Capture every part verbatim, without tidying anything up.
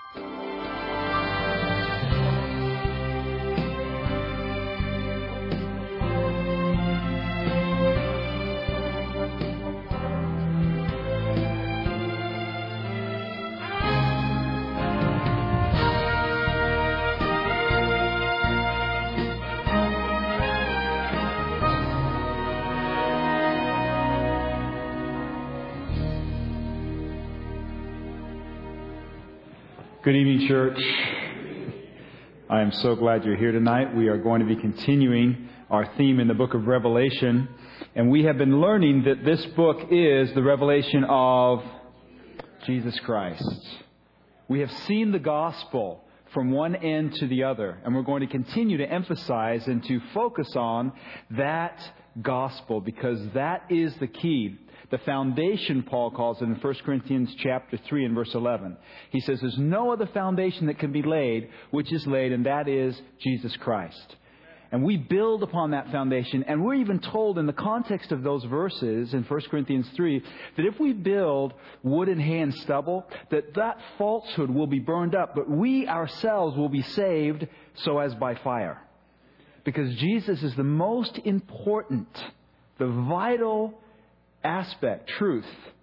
Good evening, church. I am so glad you're here tonight. We are going to be continuing our theme in the book of Revelation. And we have been learning that this book is the revelation of Jesus Christ. We have seen the gospel from one end to the other. And we're going to continue to emphasize and to focus on that gospel, because that is the key. The foundation, Paul calls it in First Corinthians chapter three and verse eleven. He says there's no other foundation that can be laid which is laid, and that is Jesus Christ. And we build upon that foundation. And we're even told in the context of those verses in First Corinthians three that if we build wood and hay and stubble, that that falsehood will be burned up, but we ourselves will be saved so as by fire. Because Jesus is the most important, the vital aspect, truth,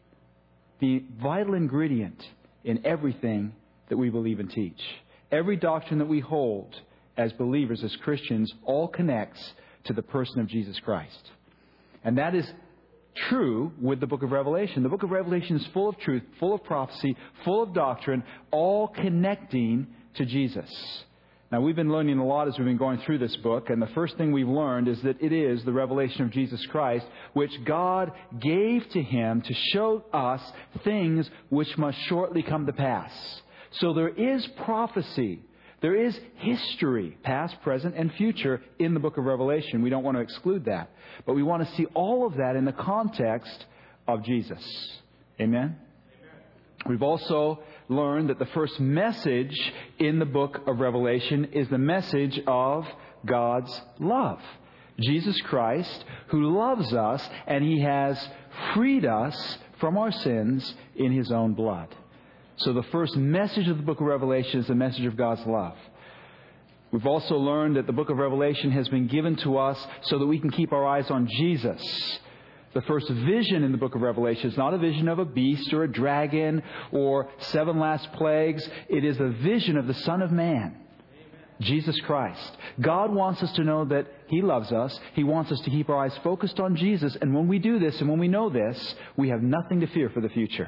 the vital ingredient in everything that we believe and teach. Every doctrine that we hold as believers, as Christians, all connects to the person of Jesus Christ. And that is true with the book of Revelation. The book of Revelation is full of truth, full of prophecy, full of doctrine, all connecting to Jesus. Now, we've been learning a lot as we've been going through this book, and the first thing we've learned is that it is the revelation of Jesus Christ, which God gave to Him to show us things which must shortly come to pass. So there is prophecy, there is history, past, present, and future, in the book of Revelation. We don't want to exclude that, but we want to see all of that in the context of Jesus. Amen? We've also learned that the first message in the book of Revelation is the message of God's love. Jesus Christ, who loves us, and He has freed us from our sins in His own blood. So the first message of the book of Revelation is the message of God's love. We've also learned that the book of Revelation has been given to us so that we can keep our eyes on Jesus. The first vision in the book of Revelation is not a vision of a beast or a dragon or seven last plagues. It is a vision of the Son of Man, Amen. Jesus Christ. God wants us to know that He loves us. He wants us to keep our eyes focused on Jesus. And when we do this and when we know this, we have nothing to fear for the future.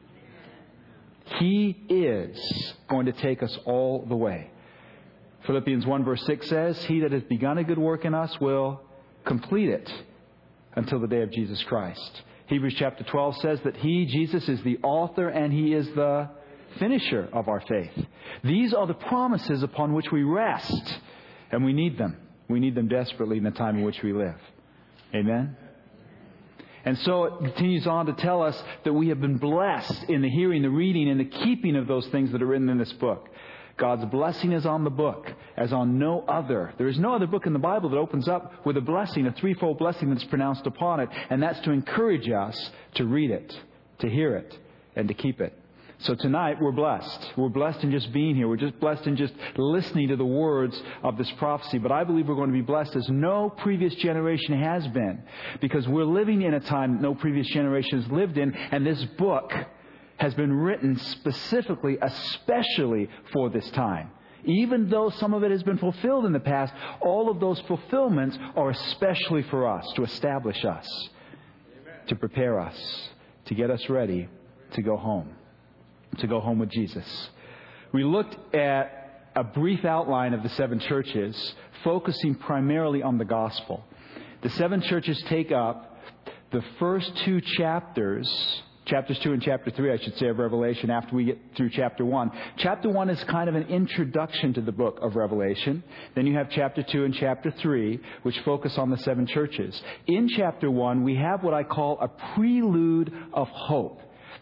He is going to take us all the way. Philippians one verse six says, He that has begun a good work in us will complete it until the day of Jesus Christ. Hebrews chapter twelve says that He, Jesus, is the author and He is the finisher of our faith. These are the promises upon which we rest, and we need them. We need them desperately in the time in which we live. Amen? And so it continues on to tell us that we have been blessed in the hearing, the reading, and the keeping of those things that are written in this book. God's blessing is on the book as on no other. There is no other book in the Bible that opens up with a blessing, a threefold blessing that's pronounced upon it. And that's to encourage us to read it, to hear it, and to keep it. So tonight we're blessed. We're blessed in just being here. We're just blessed in just listening to the words of this prophecy. But I believe we're going to be blessed as no previous generation has been. Because we're living in a time that no previous generation has lived in. And this book has been written specifically, especially for this time. Even though some of it has been fulfilled in the past, all of those fulfillments are especially for us, to establish us, Amen. To prepare us, to get us ready to go home, to go home with Jesus. We looked at a brief outline of the seven churches, focusing primarily on the gospel. The seven churches take up the first two chapters, Chapters two and chapter three, I should say, of Revelation after we get through chapter one. Chapter one is kind of an introduction to the book of Revelation. Then you have chapter two and chapter three, which focus on the seven churches. In chapter one, we have what I call a prelude of hope.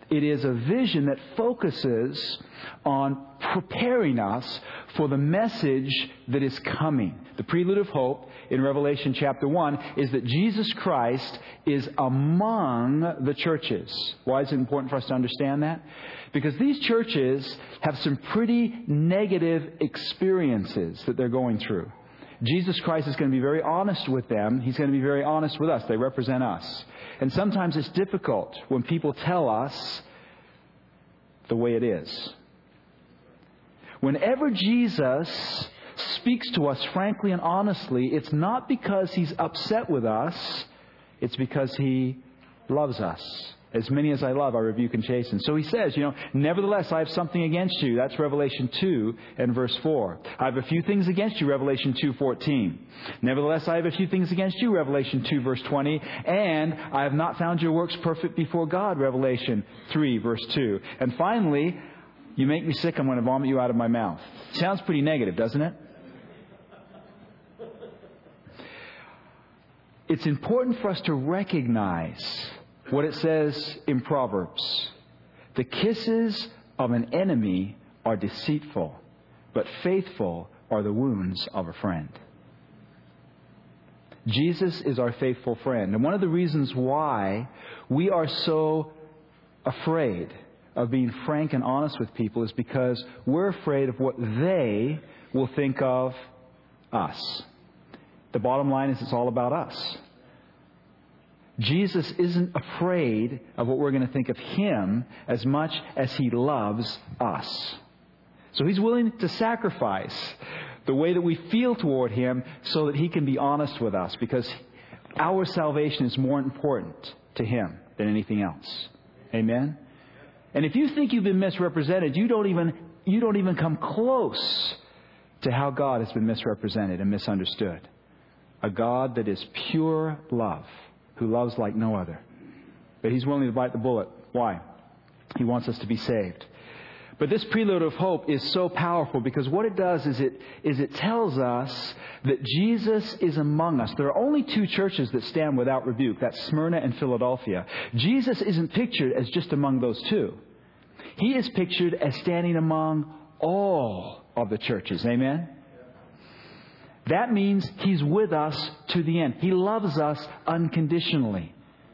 It is a vision that focuses on preparing us for the message that is coming. The prelude of hope in Revelation chapter one is that Jesus Christ is among the churches. Why is it important for us to understand that? Because these churches have some pretty negative experiences that they're going through. Jesus Christ is going to be very honest with them. He's going to be very honest with us. They represent us. And sometimes it's difficult when people tell us the way it is. Whenever Jesus speaks to us frankly and honestly, it's not because He's upset with us. It's because He loves us. As many as I love, I rebuke and chasten. So He says, you know, nevertheless, I have something against you. That's Revelation two and verse four. I have a few things against you, Revelation two fourteen. Nevertheless, I have a few things against you, Revelation two verse twenty. And I have not found your works perfect before God, Revelation three verse two. And finally, you make me sick, I'm going to vomit you out of my mouth. Sounds pretty negative, doesn't it? It's important for us to recognize what it says in Proverbs. The kisses of an enemy are deceitful, but faithful are the wounds of a friend. Jesus is our faithful friend. And one of the reasons why we are so afraid of being frank and honest with people is because we're afraid of what they will think of us. The bottom line is it's all about us. Jesus isn't afraid of what we're going to think of Him as much as He loves us. So He's willing to sacrifice the way that we feel toward Him so that He can be honest with us, because our salvation is more important to Him than anything else. Amen? And if you think you've been misrepresented, you don't even, you don't even come close to how God has been misrepresented and misunderstood. A God that is pure love, who loves like no other. But He's willing to bite the bullet. Why? He wants us to be saved. But this prelude of hope is so powerful because what it does is it is it tells us that Jesus is among us. There are only two churches that stand without rebuke. That's Smyrna and Philadelphia. Jesus isn't pictured as just among those two. He is pictured as standing among all of the churches. Amen? That means He's with us to the end. He loves us unconditionally.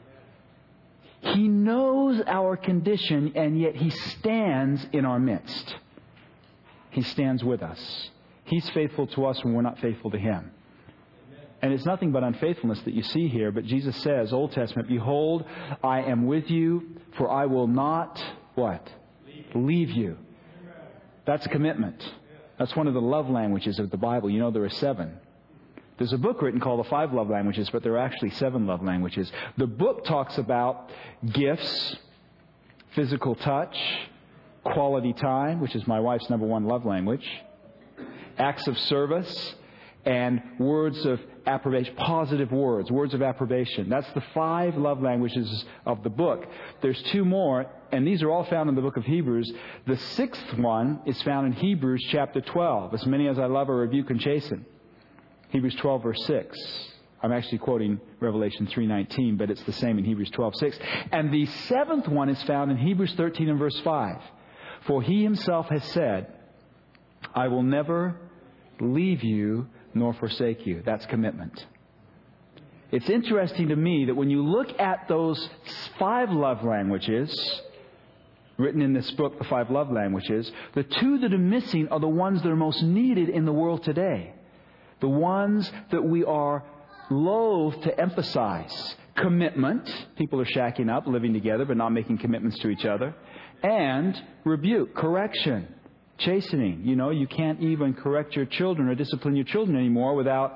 He knows our condition, and yet He stands in our midst. He stands with us. He's faithful to us when we're not faithful to Him. And it's nothing but unfaithfulness that you see here. But Jesus says, Old Testament, behold, I am with you, for I will not, what? Leave you. That's a commitment. That's one of the love languages of the Bible. You know, there are seven. There's a book written called The Five Love Languages, but there are actually seven love languages. The book talks about gifts, physical touch, quality time, which is my wife's number one love language, acts of service, and words of approbation, positive words, words of approbation. That's the five love languages of the book. There's two more, and these are all found in the book of Hebrews. The sixth one is found in Hebrews chapter twelve. As many as I love, I rebuke and chasten. Hebrews twelve verse six. I'm actually quoting Revelation three nineteen, but it's the same in Hebrews twelve six. And the seventh one is found in Hebrews thirteen and verse five. For He Himself has said, I will never leave you nor forsake you. That's commitment. It's interesting to me that when you look at those five love languages written in this book, The Five Love Languages, the two that are missing are the ones that are most needed in the world today. The ones that we are loath to emphasize. Commitment. People are shacking up, living together, but not making commitments to each other. And rebuke, correction, chastening. You know, you can't even correct your children or discipline your children anymore without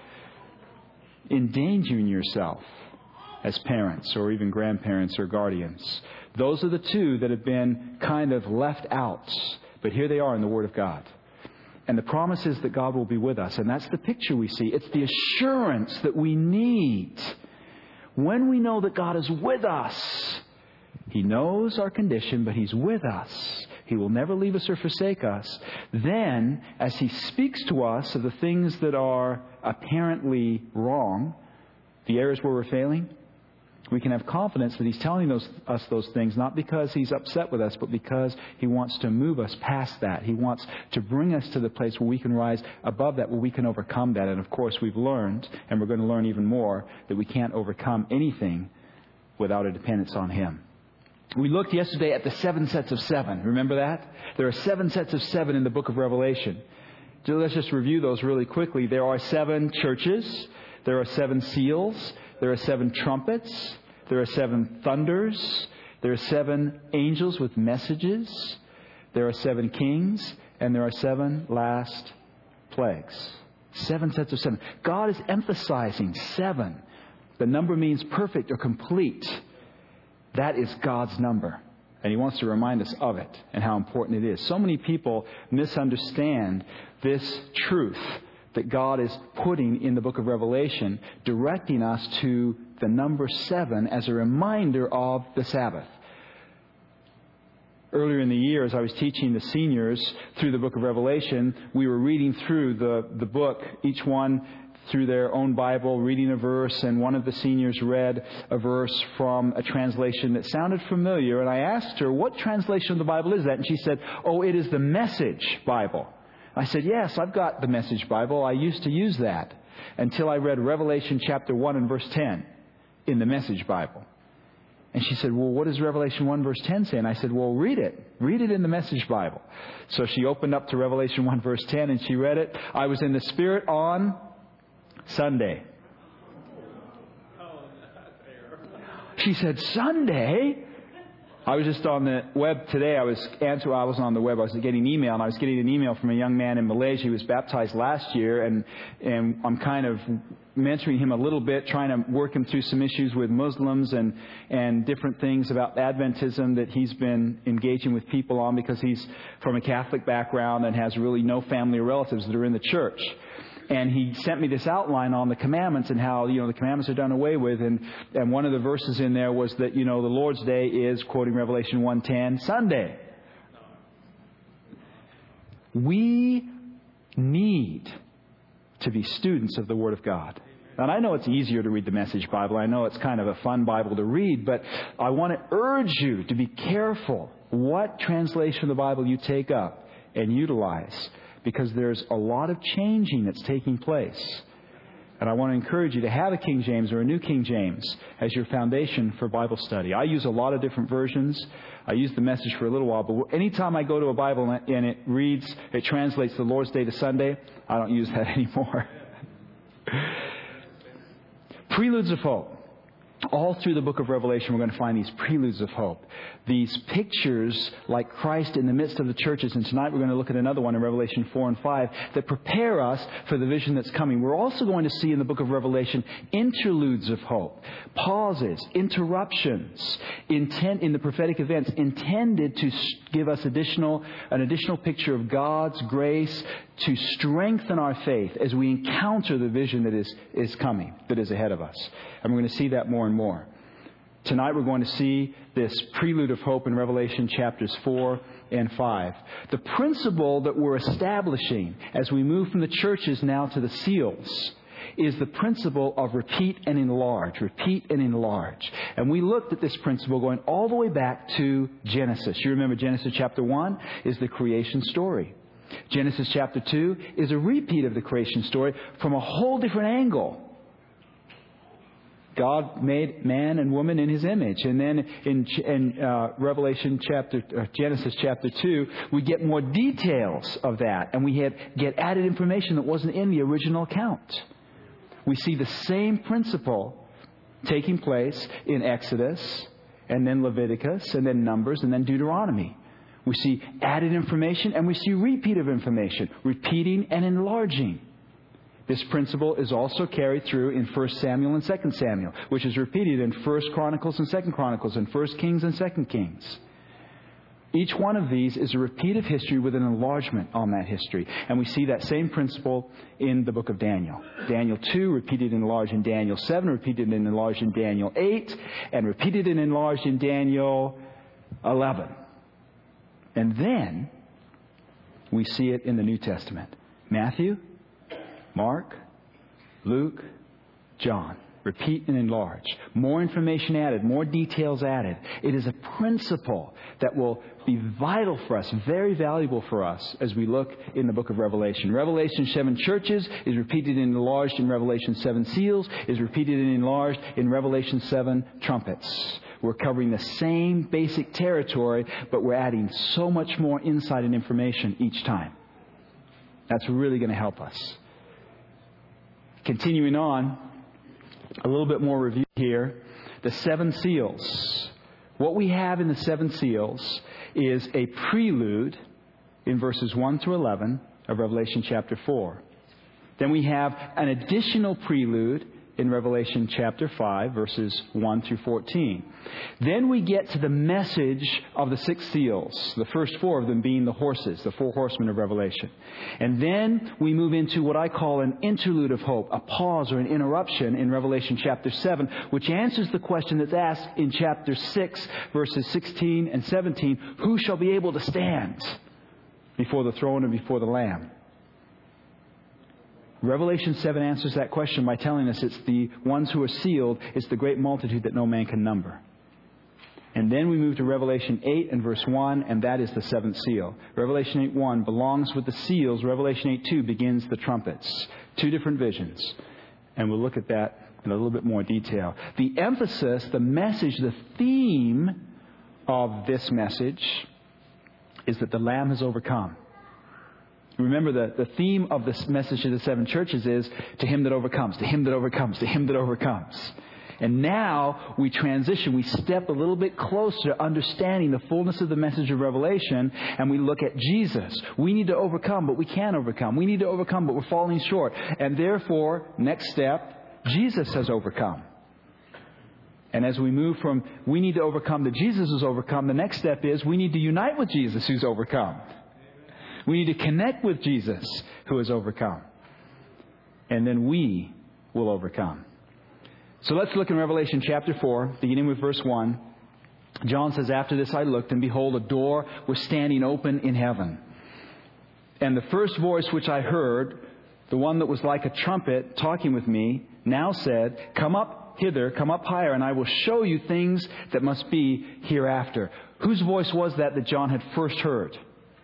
endangering yourself as parents or even grandparents or guardians. Those are the two that have been kind of left out. But here they are in the Word of God. And the promise is that God will be with us. And that's the picture we see. It's the assurance that we need. When we know that God is with us, He knows our condition, but He's with us. He will never leave us or forsake us. Then, as He speaks to us of the things that are apparently wrong, the areas where we're failing, We can have confidence that He's telling those, us those things not because He's upset with us, but because He wants to move us past that. He wants to bring us to the place where we can rise above that, where we can overcome that. And of course, we've learned, and we're going to learn even more, that we can't overcome anything without a dependence on Him. We looked yesterday at the seven sets of seven. Remember that? There are seven sets of seven in the book of Revelation. So let's just review those really quickly. There are seven churches. There are seven seals. There are seven trumpets. There are seven thunders. There are seven angels with messages. There are seven kings. And there are seven last plagues. Seven sets of seven. God is emphasizing seven. The number means perfect or complete. That is God's number. And He wants to remind us of it and how important it is. So many people misunderstand this truth that God is putting in the book of Revelation, directing us to the number seven as a reminder of the Sabbath. Earlier in the year, as I was teaching the seniors through the book of Revelation, we were reading through the, the book, each one through their own Bible, reading a verse, and one of the seniors read a verse from a translation that sounded familiar, and I asked her, what translation of the Bible is that? And she said, oh, it is the Message Bible. I said, yes, I've got the Message Bible. I used to use that until I read Revelation chapter one and verse ten in the Message Bible. And she said, well, what does Revelation one verse ten say? And I said, well, read it. Read it in the Message Bible. So she opened up to Revelation one verse ten and she read it. I was in the Spirit on Sunday. She said, Sunday? I was just on the web today. I was answer. I was on the web. I was getting email, and I was getting an email from a young man in Malaysia. He was baptized last year, and and I'm kind of mentoring him a little bit, trying to work him through some issues with Muslims and and different things about Adventism that he's been engaging with people on because he's from a Catholic background and has really no family or relatives that are in the church. And he sent me this outline on the commandments and how, you know, the commandments are done away with. And, and one of the verses in there was that, you know, the Lord's Day is, quoting Revelation one ten, Sunday. We need to be students of the Word of God. And I know it's easier to read the Message Bible. I know it's kind of a fun Bible to read. But I want to urge you to be careful what translation of the Bible you take up and utilize, because there's a lot of changing that's taking place. And I want to encourage you to have a King James or a New King James as your foundation for Bible study. I use a lot of different versions. I used the Message for a little while, but anytime I go to a Bible and it reads, it translates the Lord's Day to Sunday, I don't use that anymore. Preludes of Hope. All through the book of Revelation, we're going to find these preludes of hope. These pictures like Christ in the midst of the churches. And tonight we're going to look at another one in Revelation four and five that prepare us for the vision that's coming. We're also going to see in the book of Revelation interludes of hope. Pauses, interruptions, intent in the prophetic events intended to give us additional, an additional picture of God's grace to strengthen our faith as we encounter the vision that is, is coming, that is ahead of us. And we're going to see that more and more. Tonight we're going to see this prelude of hope in Revelation chapters four and five. The principle that we're establishing as we move from the churches now to the seals is the principle of repeat and enlarge, repeat and enlarge. And we looked at this principle going all the way back to Genesis. You remember Genesis chapter one is the creation story. Genesis chapter two is a repeat of the creation story from a whole different angle. God made man and woman in His image. And then in, in uh, Revelation chapter, uh, Genesis chapter two, we get more details of that. And we have, get added information that wasn't in the original account. We see the same principle taking place in Exodus, and then Leviticus, and then Numbers, and then Deuteronomy. We see added information, and we see repeat of information, repeating and enlarging. This principle is also carried through in First Samuel and Second Samuel, which is repeated in First Chronicles and Second Chronicles, and First Kings and Second Kings. Each one of these is a repeat of history with an enlargement on that history. And we see that same principle in the book of Daniel. Daniel two, repeated and enlarged in Daniel seven, repeated and enlarged in Daniel eight, and repeated and enlarged in Daniel eleven. And then we see it in the New Testament. Matthew, Mark, Luke, John. Repeat and enlarge. More information added, more details added. It is a principle that will be vital for us, very valuable for us as we look in the book of Revelation. Revelation seven churches is repeated and enlarged in Revelation seven seals, is repeated and enlarged in Revelation seven trumpets. We're covering the same basic territory, but we're adding so much more insight and information each time. That's really going to help us. Continuing on, a little bit more review here. The seven seals. What we have in the seven seals is a prelude in verses one through eleven of Revelation chapter four. Then we have an additional prelude in Revelation chapter five, verses one through fourteen. Then we get to the message of the six seals, the first four of them being the horses, the four horsemen of Revelation. And then we move into what I call an interlude of hope, a pause or an interruption in Revelation chapter seven, which answers the question that's asked in chapter six, verses sixteen and seventeen, who shall be able to stand before the throne and before the Lamb? Revelation seven answers that question by telling us it's the ones who are sealed, it's the great multitude that no man can number. And then we move to Revelation eight and verse one, and that is the seventh seal. Revelation eight one belongs with the seals. Revelation eight two begins the trumpets. Two different visions. And we'll look at that in a little bit more detail. The emphasis, the message, the theme of this message is that the Lamb has overcome. Remember, the, the theme of this message to the seven churches is to him that overcomes, to him that overcomes, to him that overcomes. And now we transition, we step a little bit closer to understanding the fullness of the message of Revelation, and we look at Jesus. We need to overcome, but we can't overcome. We need to overcome, but we're falling short. And therefore, next step, Jesus has overcome. And as we move from we need to overcome to Jesus has overcome, the next step is we need to unite with Jesus who's overcome. We need to connect with Jesus who has overcome. And then we will overcome. So let's look in Revelation chapter four, beginning with verse one. John says, after this I looked, and behold, a door was standing open in heaven. And the first voice which I heard, the one that was like a trumpet talking with me, now said, come up hither, come up higher, and I will show you things that must be hereafter. Whose voice was that that John had first heard?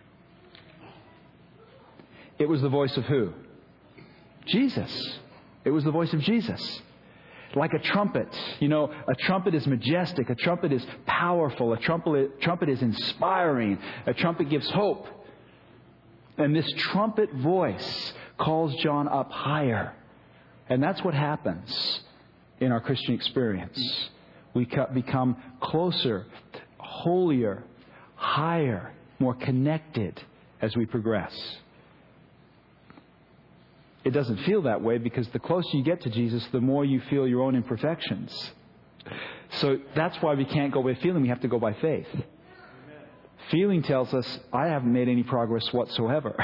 It was the voice of who? Jesus. It was the voice of Jesus. Like a trumpet. You know, a trumpet is majestic. A trumpet is powerful. A trumpet, trumpet is inspiring. A trumpet gives hope. And this trumpet voice calls John up higher. And that's what happens in our Christian experience. We become closer, holier, higher, more connected as we progress. It doesn't feel that way because the closer you get to Jesus, the more you feel your own imperfections. So that's why we can't go by feeling. We have to go by faith. Amen. Feeling tells us, I haven't made any progress whatsoever.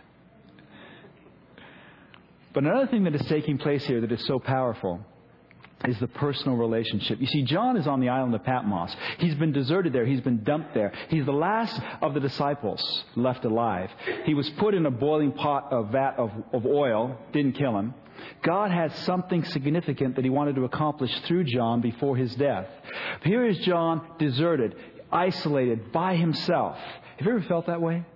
But another thing that is taking place here that is so powerful is the personal relationship. You see, John is on the island of Patmos. He's been deserted there. He's been dumped there. He's the last of the disciples left alive. He was put in a boiling pot of vat of, of oil. Didn't kill him. God had something significant that he wanted to accomplish through John before his death. Here is John deserted, isolated, by himself. Have you ever felt that way?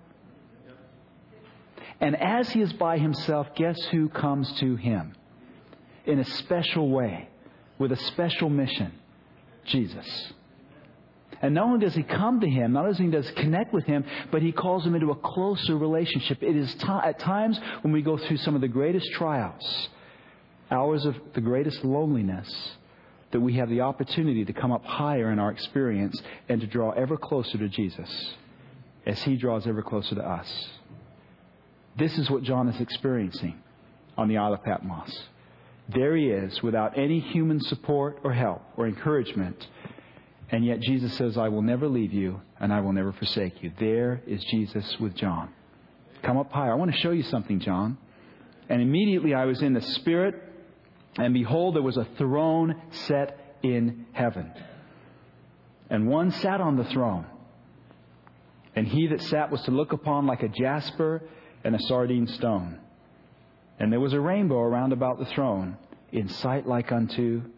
And as he is by himself, guess who comes to him in a special way? With a special mission, Jesus. And not only does he come to him, not only does he connect with him, but he calls him into a closer relationship. It is t- at times when we go through some of the greatest trials, hours of the greatest loneliness, that we have the opportunity to come up higher in our experience and to draw ever closer to Jesus as he draws ever closer to us. This is what John is experiencing on the Isle of Patmos. There he is, without any human support or help or encouragement. And yet Jesus says, I will never leave you and I will never forsake you. There is Jesus with John. Come up higher. I want to show you something, John. And immediately I was in the Spirit, and behold, there was a throne set in heaven. And one sat on the throne. And he that sat was to look upon like a jasper and a sardine stone. And there was a rainbow around about the throne, in sight like unto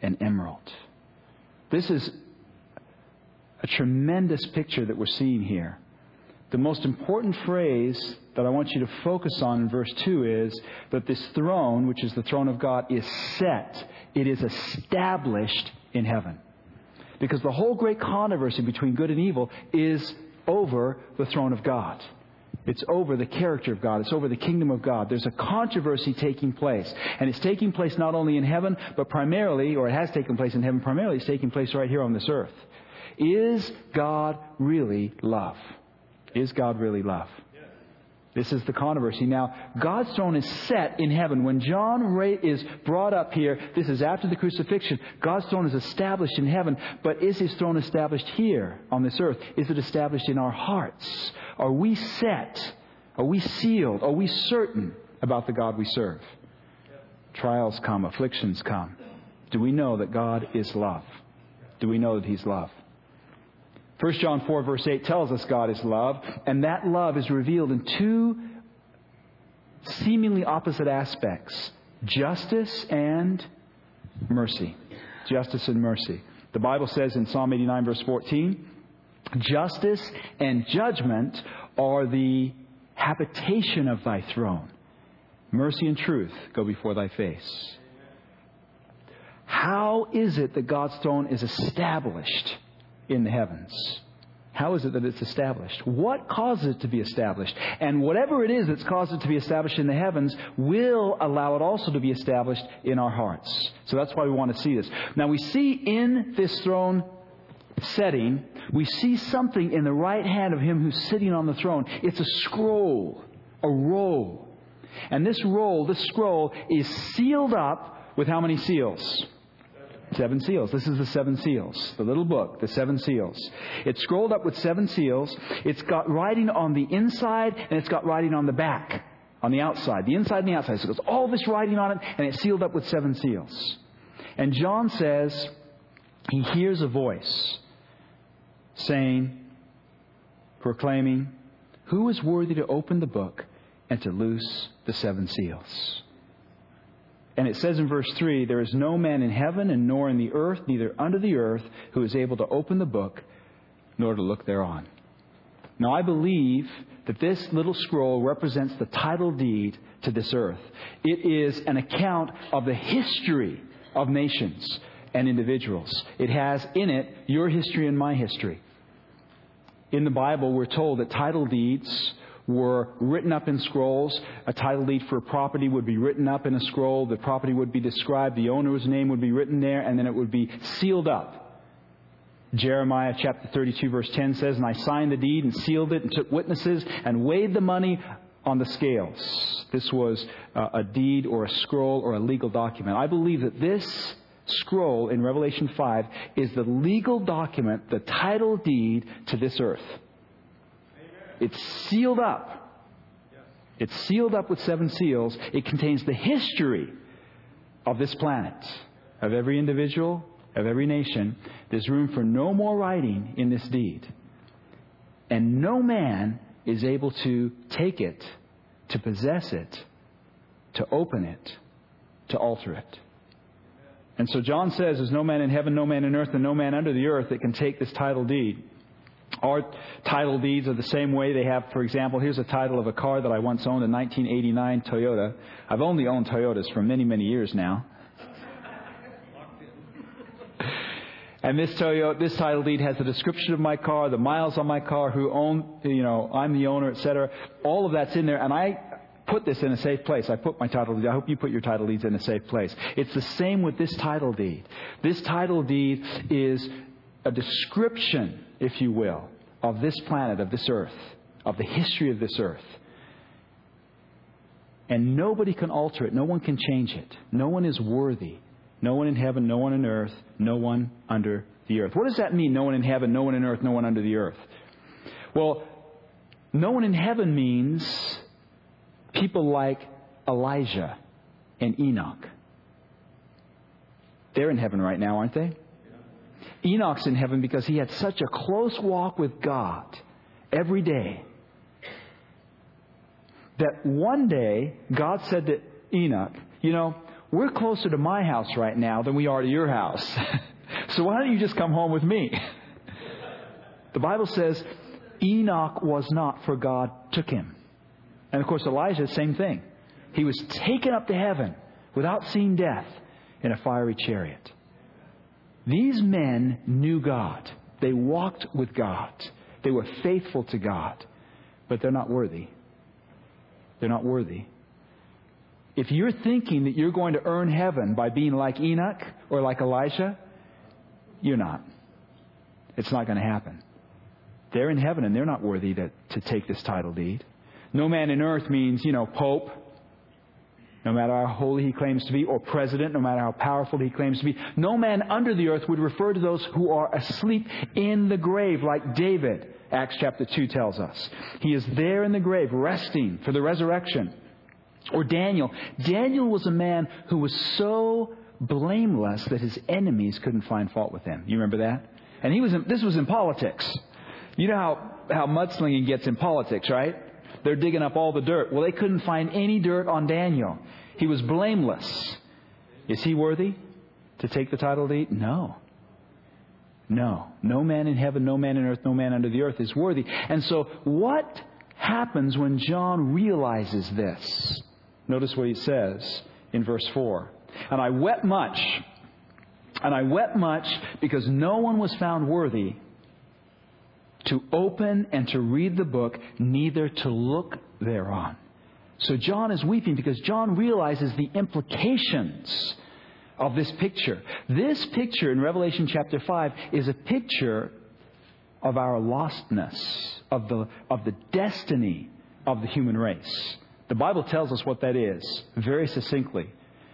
an emerald. This is a tremendous picture that we're seeing here. The most important phrase that I want you to focus on in verse two is that this throne, which is the throne of God, is set. It is established in heaven. Because the whole great controversy between good and evil is over the throne of God. It's over the character of God. It's over the kingdom of God. There's a controversy taking place. And it's taking place not only in heaven, but primarily, or it has taken place in heaven, primarily it's taking place right here on this earth. Is God really love? Is God really love? This is the controversy. Now, God's throne is set in heaven. When John is brought up here, this is after the crucifixion. God's throne is established in heaven. But is His throne established here on this earth? Is it established in our hearts? Are we set? Are we sealed? Are we certain about the God we serve? Trials come, afflictions come. Do we know that God is love? Do we know that He's love? First John four verse eight tells us God is love, and that love is revealed in two seemingly opposite aspects: justice and mercy. Justice and mercy. The Bible says in Psalm eighty-nine verse fourteen, justice and judgment are the habitation of Thy throne. Mercy and truth go before Thy face. How is it that God's throne is established in the heavens? How is it that it's established? What causes it to be established? And whatever it is that's caused it to be established in the heavens will allow it also to be established in our hearts. So that's why we want to see this. Now we see in this throne setting, we see something in the right hand of Him who's sitting on the throne. It's a scroll, a roll. And this roll, this scroll is sealed up with how many seals? Seven seals. This is the seven seals. The little book, the seven seals. It's scrolled up with seven seals. It's got writing on the inside and it's got writing on the back, on the outside. The inside and the outside. So there's all this writing on it and it's sealed up with seven seals. And John says he hears a voice saying, proclaiming, who is worthy to open the book and to loose the seven seals? And it says in verse three, there is no man in heaven and nor in the earth, neither under the earth, who is able to open the book, nor to look thereon. Now I believe that this little scroll represents the title deed to this earth. It is an account of the history of nations and individuals. It has in it your history and my history. In the Bible, we're told that title deeds were written up in scrolls. A title deed for a property would be written up in a scroll. The property would be described. The owner's name would be written there, and then it would be sealed up. Jeremiah chapter thirty-two verse ten says, and I signed the deed and sealed it and took witnesses and weighed the money on the scales. This was uh, a deed or a scroll or a legal document. I believe that this scroll in Revelation five is the legal document, the title deed to this earth. It's sealed up. It's sealed up with seven seals. It contains the history of this planet, of every individual, of every nation. There's room for no more writing in this deed. And no man is able to take it, to possess it, to open it, to alter it. And so John says there's no man in heaven, no man in earth, and no man under the earth that can take this title deed. Our title deeds are the same way they have, for example, here's a title of a car that I once owned, a nineteen eighty-nine Toyota. I've only owned Toyotas for many, many years now. And this Toyota, this title deed has the description of my car, the miles on my car, who own, you know, I'm the owner, et cetera. All of that's in there, and I put this in a safe place. I put my title deed. I hope you put your title deeds in a safe place. It's the same with this title deed. This title deed is a description, if you will, of this planet, of this earth, of the history of this earth. And nobody can alter it. No one can change it. No one is worthy. No one in heaven, no one on earth, no one under the earth. What does that mean, no one in heaven, no one on earth, no one under the earth? Well, no one in heaven means people like Elijah and Enoch. They're in heaven right now, aren't they? Enoch's in heaven because he had such a close walk with God every day that one day God said to Enoch, you know, we're closer to my house right now than we are to your house. So why don't you just come home with me? The Bible says Enoch was not, for God took him. And of course Elijah, same thing. He was taken up to heaven without seeing death in a fiery chariot. These men knew God. They walked with God. They were faithful to God. But they're not worthy. They're not worthy. If you're thinking that you're going to earn heaven by being like Enoch or like Elijah, you're not. It's not going to happen. They're in heaven and they're not worthy to, to take this title deed. No man in earth means, you know, pope, no matter how holy he claims to be, or president, no matter how powerful he claims to be. No man under the earth would refer to those who are asleep in the grave, like David, Acts chapter two tells us. He is there in the grave, resting for the resurrection. Or Daniel. Daniel was a man who was so blameless that his enemies couldn't find fault with him. You remember that? And he was in, this was in politics. You know how, how mudslinging gets in politics, right? They're digging up all the dirt. Well, they couldn't find any dirt on Daniel. He was blameless. Is he worthy to take the title deed? No. No. No man in heaven, no man in earth, no man under the earth is worthy. And so what happens when John realizes this? Notice what he says in verse four. And I wept much. And I wept much because no one was found worthy to open and to read the book, neither to look thereon. So John is weeping because John realizes the implications of this picture. This picture in Revelation chapter five is a picture of our lostness, of the, of the destiny of the human race. The Bible tells us what that is very succinctly.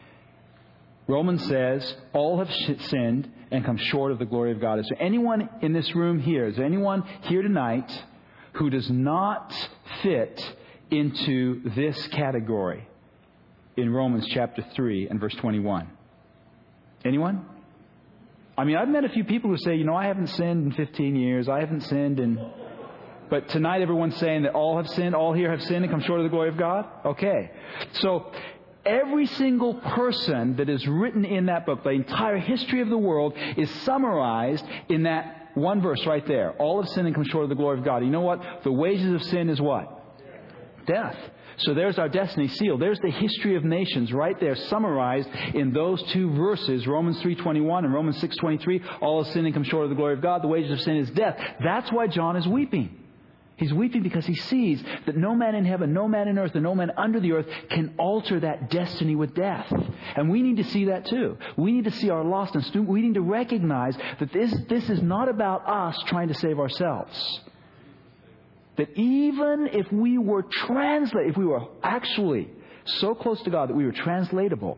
Romans says, all have sinned and come short of the glory of God. Is there anyone in this room here, is there anyone here tonight who does not fit into this category in Romans chapter three and verse twenty-one? Anyone? I mean, I've met a few people who say, you know, I haven't sinned in fifteen years. I haven't sinned in... But tonight everyone's saying that all have sinned, all here have sinned and come short of the glory of God? Okay. So every single person that is written in that book, the entire history of the world, is summarized in that one verse right there. All have sinned and come short of the glory of God. You know what? The wages of sin is what? Death. So there's our destiny sealed. There's the history of nations right there summarized in those two verses, Romans three twenty-one and Romans six twenty-three. All have sinned and come short of the glory of God. The wages of sin is death. That's why John is weeping. He's weeping because he sees that no man in heaven, no man in earth, and no man under the earth can alter that destiny with death. And we need to see that too. We need to see our lostness. We need to recognize that this, this is not about us trying to save ourselves. That even if we were translate, if we were actually so close to God that we were translatable,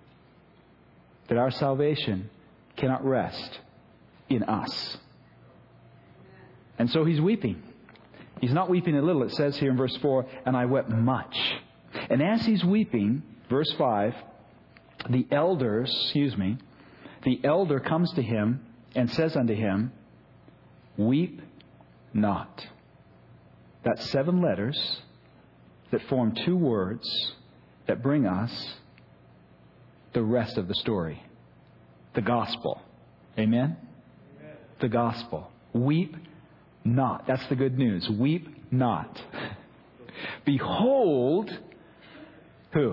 that our salvation cannot rest in us. And so he's weeping. He's not weeping a little. It says here in verse four, and I wept much. And as he's weeping, verse five, the elders, excuse me, the elder comes to him and says unto him, weep not. That's seven letters that form two words that bring us the rest of the story. The gospel. Amen? Amen. The gospel. Weep not. That's the good news. Weep not. Behold, who?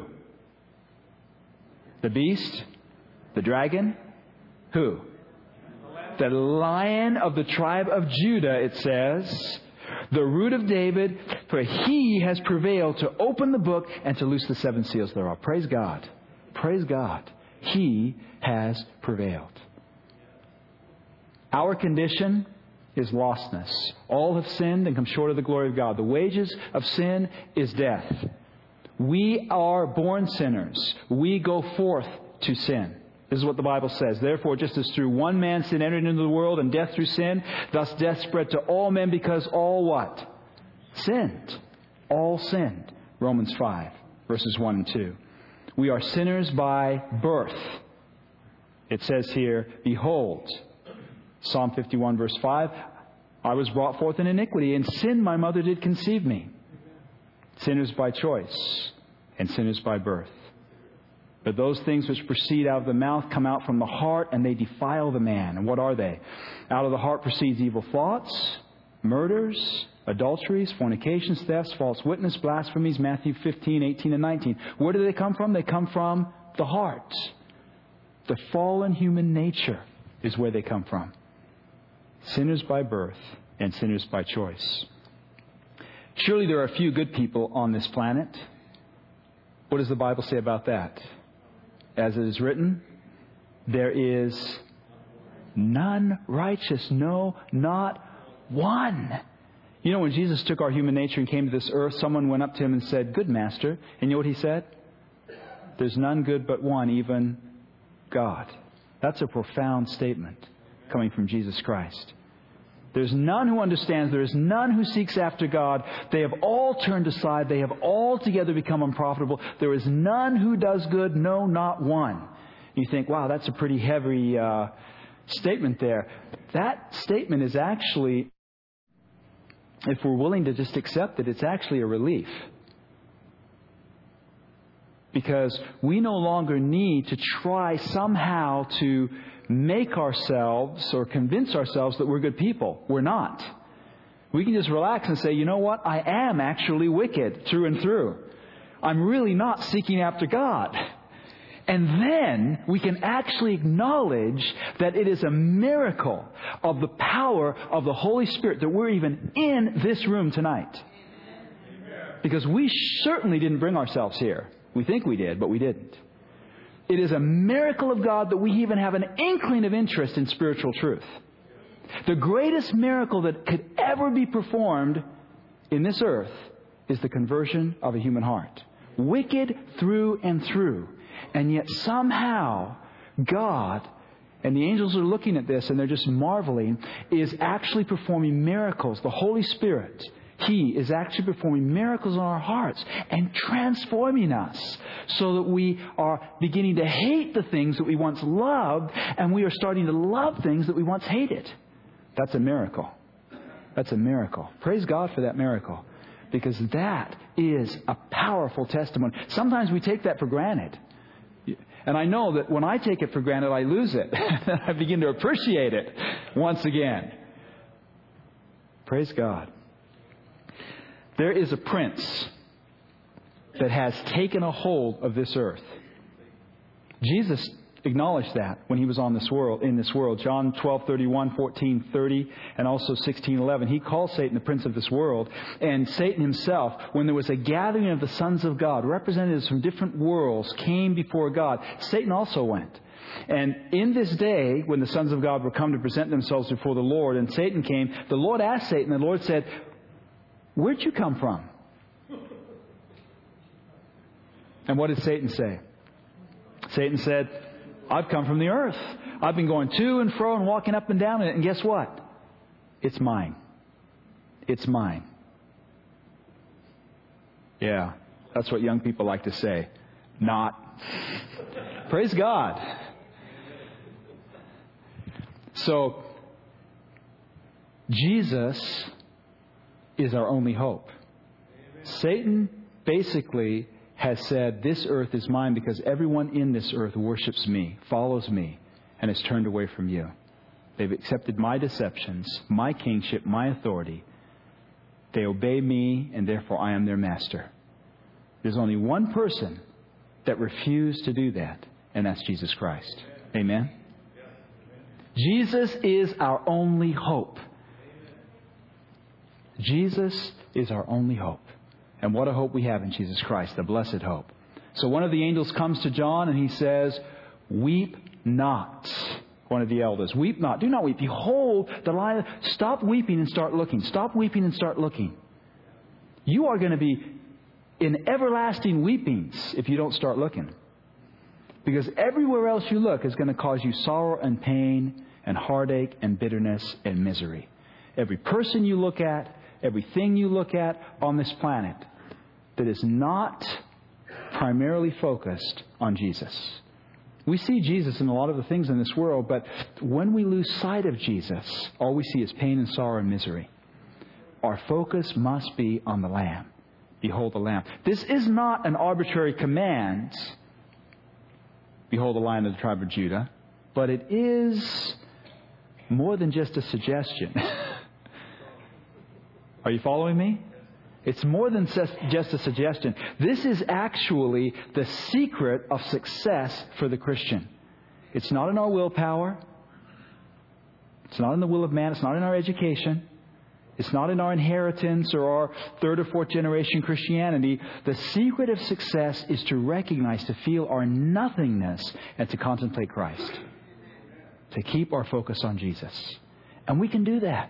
The beast? The dragon? Who? The Lion of the tribe of Judah, it says. The root of David, for he has prevailed to open the book and to loose the seven seals thereof. Praise God. Praise God. He has prevailed. Our condition is lostness. All have sinned and come short of the glory of God. The wages of sin is death. We are born sinners. We go forth to sin. This is what the Bible says. Therefore, just as through one man sin entered into the world, and death through sin, thus death spread to all men because all what? Sinned. All sinned. Romans five, verses one and two. We are sinners by birth. It says here, behold, Psalm fifty-one, verse five, I was brought forth in iniquity, in sin my mother did conceive me. Sinners by choice, and sinners by birth. But those things which proceed out of the mouth come out from the heart, and they defile the man. And what are they? Out of the heart proceeds evil thoughts, murders, adulteries, fornications, thefts, false witness, blasphemies, Matthew fifteen, eighteen, and nineteen. Where do they come from? They come from the heart. The fallen human nature is where they come from. Sinners by birth and sinners by choice. Surely there are a few good people on this planet. What does the Bible say about that? As it is written, there is none righteous, no, not one. You know, when Jesus took our human nature and came to this earth, someone went up to Him and said, "Good Master." And you know what He said? There's none good but one, even God. That's a profound statement coming from Jesus Christ. There's none who understands. There is none who seeks after God. They have all turned aside. They have altogether become unprofitable. There is none who does good. No, not one. You think, wow, that's a pretty heavy uh, statement there. That statement is actually, if we're willing to just accept it, it's actually a relief. Because we no longer need to try somehow to make ourselves or convince ourselves that we're good people. We're not. We can just relax and say, you know what? I am actually wicked through and through. I'm really not seeking after God. And then we can actually acknowledge that it is a miracle of the power of the Holy Spirit that we're even in this room tonight. Because we certainly didn't bring ourselves here. We think we did, but we didn't. It is a miracle of God that we even have an inkling of interest in spiritual truth. The greatest miracle that could ever be performed in this earth is the conversion of a human heart. Wicked through and through. And yet somehow God, and the angels are looking at this and they're just marveling, is actually performing miracles. The Holy Spirit, He is actually performing miracles on our hearts and transforming us so that we are beginning to hate the things that we once loved, and we are starting to love things that we once hated. That's a miracle. That's a miracle. Praise God for that miracle, because that is a powerful testimony. Sometimes we take that for granted. And I know that when I take it for granted, I lose it. I begin to appreciate it once again. Praise God. There is a prince that has taken a hold of this earth. Jesus acknowledged that when He was on this world, in this world. John twelve thirty-one, fourteen thirty, and also sixteen eleven. He called Satan the prince of this world. And Satan himself, when there was a gathering of the sons of God, representatives from different worlds came before God, Satan also went. And in this day, when the sons of God were come to present themselves before the Lord, and Satan came, the Lord asked Satan, the Lord said, "Where'd you come from?" And what did Satan say? Satan said, "I've come from the earth. I've been going to and fro and walking up and down in it. And guess what? It's mine. It's mine." Yeah, that's what young people like to say. Not. Praise God. So, Jesus is our only hope. Satan basically has said, this earth is mine because everyone in this earth worships me, follows me, and has turned away from you. They've accepted my deceptions, my kingship, my authority. They obey me, and therefore I am their master. There's only one person that refused to do that, and that's Jesus Christ. Amen? Jesus is our only hope. Jesus is our only hope. And what a hope we have in Jesus Christ, the blessed hope. So one of the angels comes to John and he says, "Weep not." One of the elders. "Weep not. Do not weep. Behold, the Lion." Stop weeping and start looking. Stop weeping and start looking. You are going to be in everlasting weepings if you don't start looking. Because everywhere else you look is going to cause you sorrow and pain and heartache and bitterness and misery. Every person you look at, everything you look at on this planet that is not primarily focused on Jesus. We see Jesus in a lot of the things in this world, but when we lose sight of Jesus, all we see is pain and sorrow and misery. Our focus must be on the Lamb. Behold the Lamb. This is not an arbitrary command. Behold the Lion of the tribe of Judah. But it is more than just a suggestion. Are you following me? It's more than just a suggestion. This is actually the secret of success for the Christian. It's not in our willpower. It's not in the will of man. It's not in our education. It's not in our inheritance or our third or fourth generation Christianity. The secret of success is to recognize, to feel our nothingness, and to contemplate Christ. To keep our focus on Jesus. And we can do that.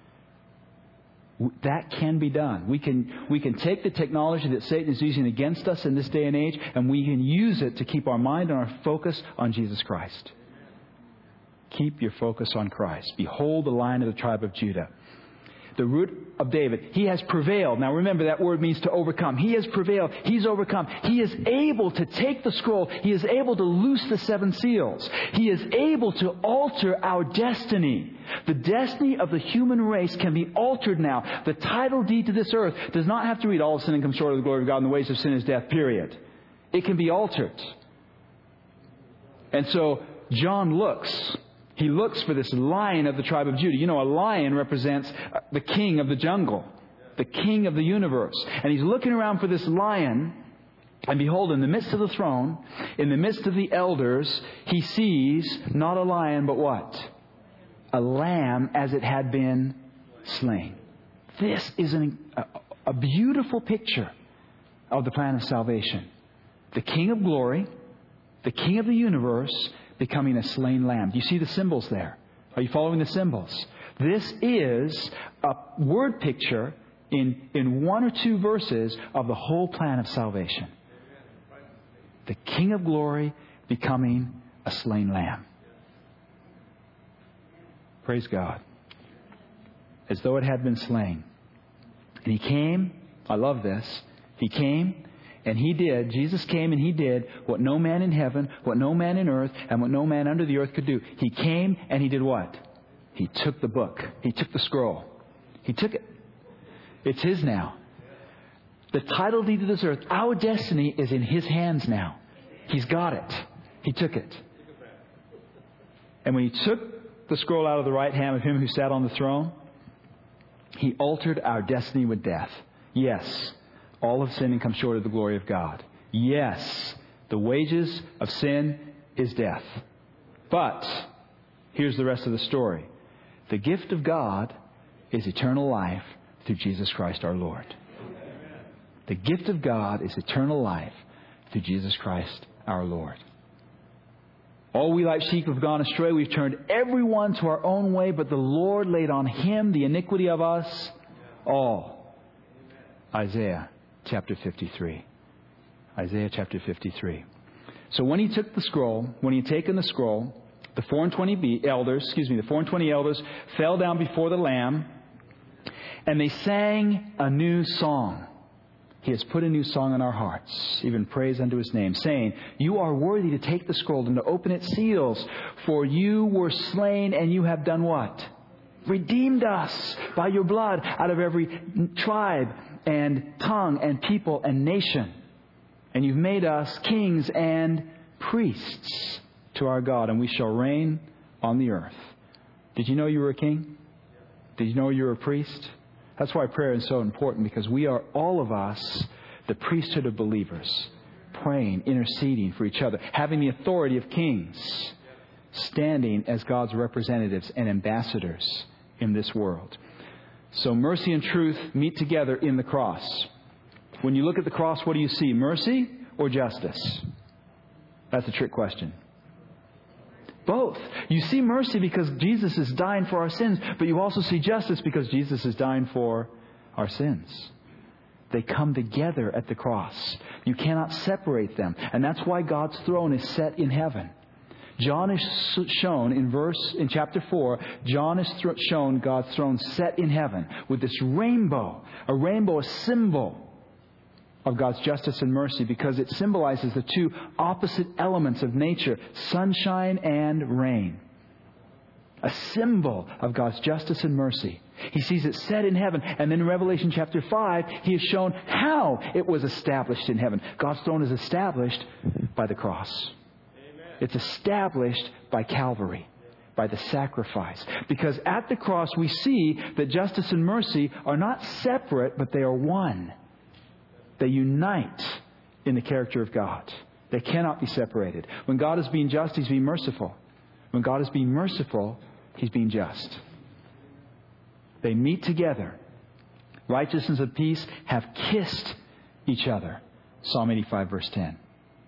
That can be done. We can, we can take the technology that Satan is using against us in this day and age, and we can use it to keep our mind and our focus on Jesus Christ. Keep your focus on Christ. Behold the Lion of the tribe of Judah. The root of David. He has prevailed. Now remember, that word means to overcome. He has prevailed. He's overcome. He is able to take the scroll. He is able to loose the seven seals. He is able to alter our destiny. The destiny of the human race can be altered now. The title deed to this earth does not have to read all sin and come short of the glory of God and the wages of sin is death, period. It can be altered. And so John looks. He looks for this Lion of the tribe of Judah. You know, a lion represents the king of the jungle, the king of the universe. And he's looking around for this lion. And behold, in the midst of the throne, in the midst of the elders, he sees not a lion, but what? A lamb as it had been slain. This is an, a, a beautiful picture of the plan of salvation. The King of glory, the King of the universe, becoming a slain lamb. Do you see the symbols there? Are you following the symbols? This is a word picture in, in one or two verses of the whole plan of salvation. The King of glory becoming a slain lamb. Praise God. As though it had been slain. And He came, I love this, He came and He did, Jesus came and He did what no man in heaven, what no man in earth, and what no man under the earth could do. He came and He did what? He took the book. He took the scroll. He took it. It's His now. The title deed to this earth, our destiny is in His hands now. He's got it. He took it. And when He took the scroll out of the right hand of Him who sat on the throne, He altered our destiny with death. Yes, all have sinned and come short of the glory of God. Yes, the wages of sin is death. But here's the rest of the story. The gift of God is eternal life through Jesus Christ our Lord. The gift of God is eternal life through Jesus Christ our Lord. All we like sheep have gone astray. We've turned everyone to our own way, but the Lord laid on Him the iniquity of us all. Isaiah chapter fifty-three. Isaiah chapter fifty-three. So when He took the scroll, when He had taken the scroll, the four and twenty elders, excuse me, the four and twenty elders fell down before the Lamb, and they sang a new song. He has put a new song in our hearts, even praise unto His name, saying, You are worthy to take the scroll and to open its seals, for You were slain and You have done what? Redeemed us by Your blood out of every tribe and tongue and people and nation. And You've made us kings and priests to our God, and we shall reign on the earth. Did you know you were a king? Did you know you were a priest? That's why prayer is so important, because we are, all of us, the priesthood of believers, praying, interceding for each other, having the authority of kings, standing as God's representatives and ambassadors in this world. So mercy and truth meet together in the cross. When you look at the cross, what do you see? Mercy or justice? That's a trick question. Both. You see mercy because Jesus is dying for our sins, but you also see justice because Jesus is dying for our sins. They come together at the cross. You cannot separate them. And that's why God's throne is set in heaven. John is shown in verse, in chapter four, John is th- shown God's throne set in heaven with this rainbow. A rainbow, a symbol of God's justice and mercy, because it symbolizes the two opposite elements of nature, sunshine and rain. A symbol of God's justice and mercy. He sees it set in heaven. And then in Revelation chapter five, He is shown how it was established in heaven. God's throne is established by the cross. Amen. It's established by Calvary, by the sacrifice. Because at the cross we see that justice and mercy are not separate, but they are one. They unite in the character of God. They cannot be separated. When God is being just, He's being merciful. When God is being merciful, He's being just. They meet together. Righteousness and peace have kissed each other. Psalm eighty-five, verse ten.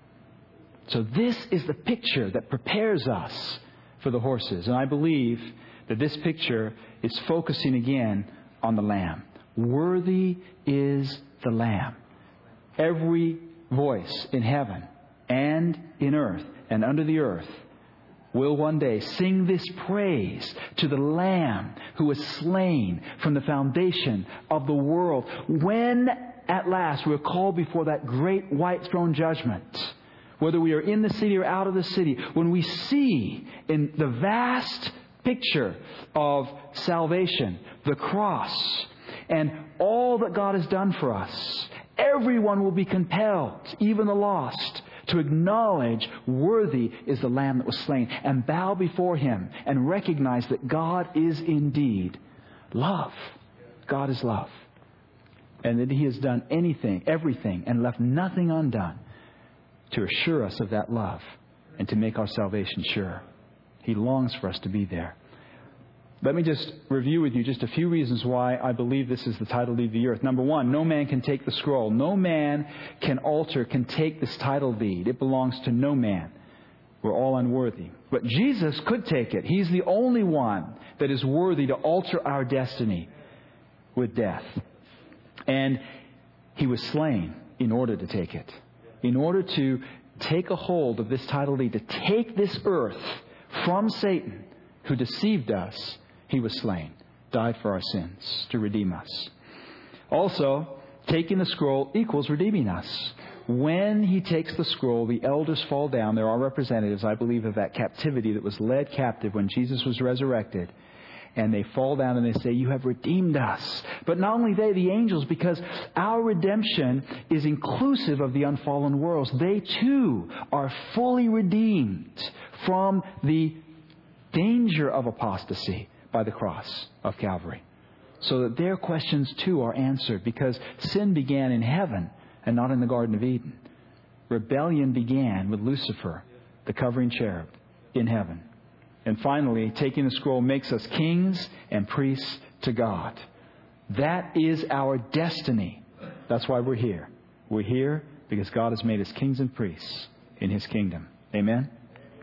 So this is the picture that prepares us for the horses. And I believe that this picture is focusing again on the Lamb. Worthy is the Lamb. Every voice in heaven and in earth and under the earth will one day sing this praise to the Lamb who was slain from the foundation of the world. When at last we're called before that great white throne judgment, whether we are in the city or out of the city, when we see in the vast picture of salvation, the cross, and all that God has done for us, everyone will be compelled, even the lost, to acknowledge worthy is the Lamb that was slain and bow before Him and recognize that God is indeed love. God is love. And that He has done anything, everything, and left nothing undone to assure us of that love and to make our salvation sure. He longs for us to be there. Let me just review with you just a few reasons why I believe this is the title deed of the earth. Number one, no man can take the scroll. No man can alter, can take this title deed. It belongs to no man. We're all unworthy. But Jesus could take it. He's the only one that is worthy to alter our destiny with death. And He was slain in order to take it. In order to take a hold of this title deed, to take this earth from Satan, who deceived us, He was slain, died for our sins to redeem us. Also, taking the scroll equals redeeming us. When He takes the scroll, the elders fall down. There are representatives, I believe, of that captivity that was led captive when Jesus was resurrected. And they fall down and they say, "You have redeemed us." But not only they, the angels, because our redemption is inclusive of the unfallen worlds. They too are fully redeemed from the danger of apostasy by the cross of Calvary. So that their questions too are answered, because sin began in heaven and not in the Garden of Eden. Rebellion began with Lucifer, the covering cherub, in heaven. And finally, taking the scroll makes us kings and priests to God. That is our destiny. That's why we're here. We're here because God has made us kings and priests in His kingdom. Amen?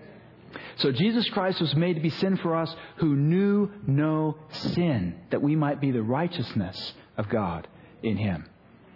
So Jesus Christ was made to be sin for us who knew no sin, that we might be the righteousness of God in Him.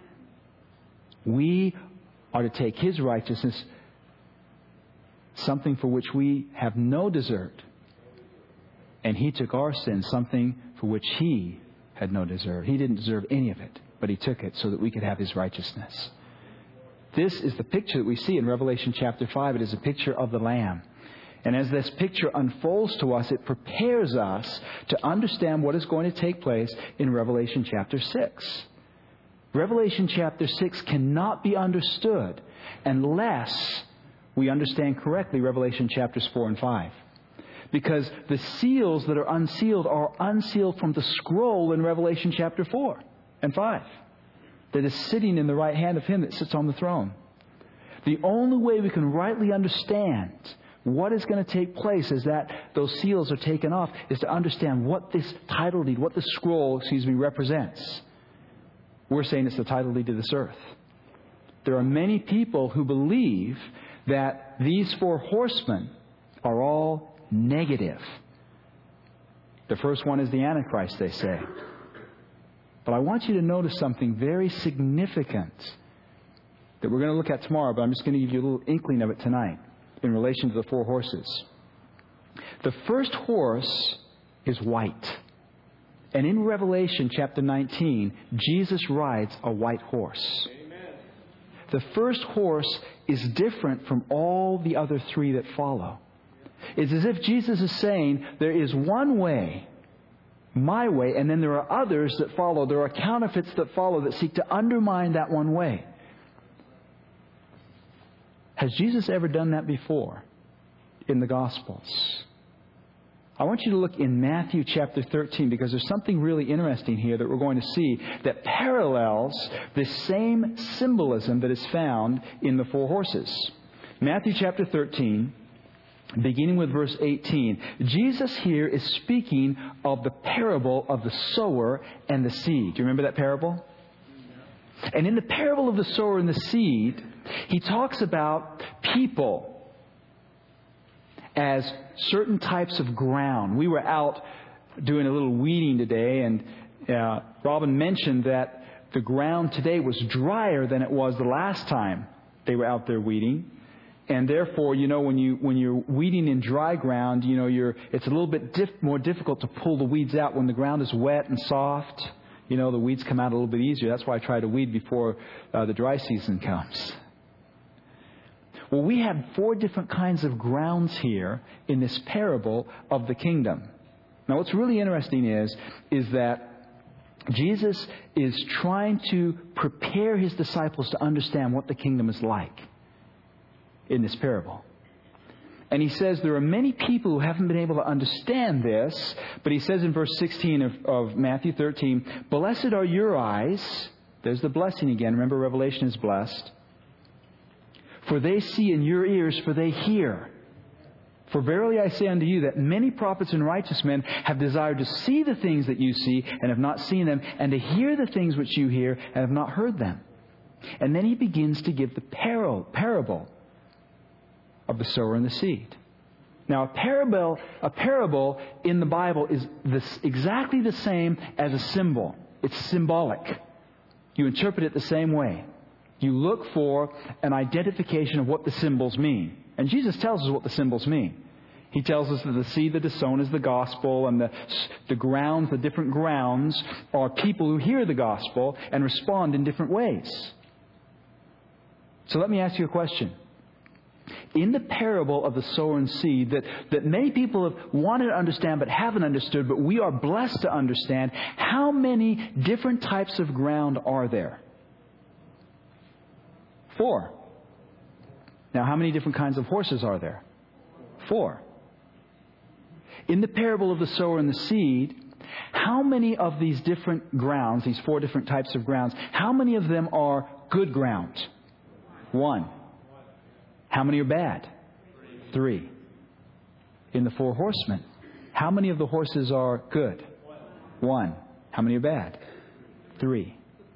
We are to take His righteousness, something for which we have no desert. And He took our sin, something for which He had no desert. He didn't deserve any of it, but He took it so that we could have His righteousness. This is the picture that we see in Revelation chapter five. It is a picture of the Lamb. And as this picture unfolds to us, it prepares us to understand what is going to take place in Revelation chapter six. Revelation chapter six cannot be understood unless we understand correctly Revelation chapters four and five. Because the seals that are unsealed are unsealed from the scroll in Revelation chapter four and five that is sitting in the right hand of Him that sits on the throne. The only way we can rightly understand what is going to take place as that those seals are taken off is to understand what this title deed, what the scroll, excuse me, represents. We're saying it's the title deed to this earth. There are many people who believe that these four horsemen are all negative. The first one is the Antichrist, they say. But I want you to notice something very significant that we're going to look at tomorrow, but I'm just going to give you a little inkling of it tonight in relation to the four horses. The first horse is white. And in Revelation chapter nineteen, Jesus rides a white horse. Amen. The first horse is different from all the other three that follow. It's as if Jesus is saying, there is one way, my way, and then there are others that follow. There are counterfeits that follow that seek to undermine that one way. Has Jesus ever done that before? in the Gospels. I want you to look in Matthew chapter thirteen, because there's something really interesting here that we're going to see that parallels this same symbolism that is found in the four horses. Matthew chapter thirteen, beginning with verse eighteen. Jesus here is speaking of the parable of the sower and the seed. Do you remember that parable? And in the parable of the sower and the seed, he talks about people as certain types of ground. We were out doing a little weeding today, and uh, Robin mentioned that the ground today was drier than it was the last time they were out there weeding. And therefore, you know, when you when you're weeding in dry ground, you know, you're it's a little bit diff- more difficult to pull the weeds out when the ground is wet and soft. You know, the weeds come out a little bit easier. That's why I try to weed before uh, the dry season comes. Well, we have four different kinds of grounds here in this parable of the kingdom. Now, what's really interesting is, is that Jesus is trying to prepare His disciples to understand what the kingdom is like in this parable. And He says there are many people who haven't been able to understand this, but He says in verse sixteen of, of Matthew thirteen, "Blessed are your eyes." There's the blessing again. Remember, Revelation is blessed. "For they see, and your ears, for they hear. For verily I say unto you that many prophets and righteous men have desired to see the things that you see and have not seen them, and to hear the things which you hear and have not heard them." And then He begins to give the parable, parable of the sower and the seed. Now, a parable, a parable in the Bible is this, exactly the same as a symbol. It's symbolic. You interpret it the same way. You look for an identification of what the symbols mean. And Jesus tells us what the symbols mean. He tells us that the seed that is sown is the gospel, and the, the grounds, the different grounds, are people who hear the gospel and respond in different ways. So let me ask you a question. In the parable of the sower and seed that, that many people have wanted to understand but haven't understood, but we are blessed to understand, how many different types of ground are there? Four. Now, how many different kinds of horses are there? Four. In the parable of the sower and the seed, how many of these different grounds, these four different types of grounds, how many of them are good ground? One. How many are bad? Three. In the four horsemen, how many of the horses are good? One. How many are bad? Three.